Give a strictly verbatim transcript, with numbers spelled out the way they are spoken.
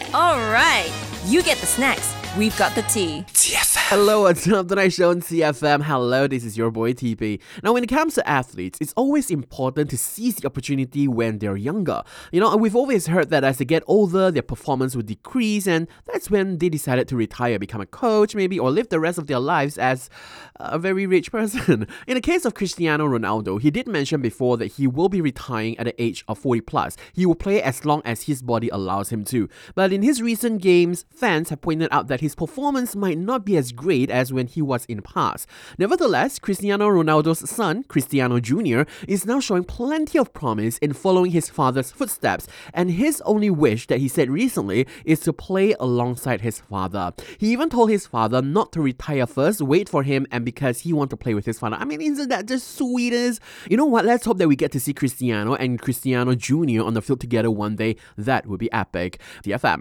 All right, you get the snacks. We've got the tea. T F M. Hello, what's up? Tonight show on T F M. Hello, this is your boy T P. Now, when it comes to athletes, it's always important to seize the opportunity when they're younger. You know, we've always heard that as they get older, their performance will decrease, and that's when they decided to retire, become a coach maybe, or live the rest of their lives as a very rich person. In the case of Cristiano Ronaldo, he did mention before that he will be retiring at the age of forty plus. He will play as long as his body allows him to. But in his recent games, fans have pointed out that his performance might not be as great as when he was in the past. Nevertheless, Cristiano Ronaldo's son, Cristiano Junior, is now showing plenty of promise in following his father's footsteps, and his only wish that he said recently is to play alongside his father. He even told his father not to retire first, wait for him, and because he wants to play with his father. I mean, isn't that just sweetest? You know what? Let's hope that we get to see Cristiano and Cristiano Junior on the field together one day. That would be epic. T F M.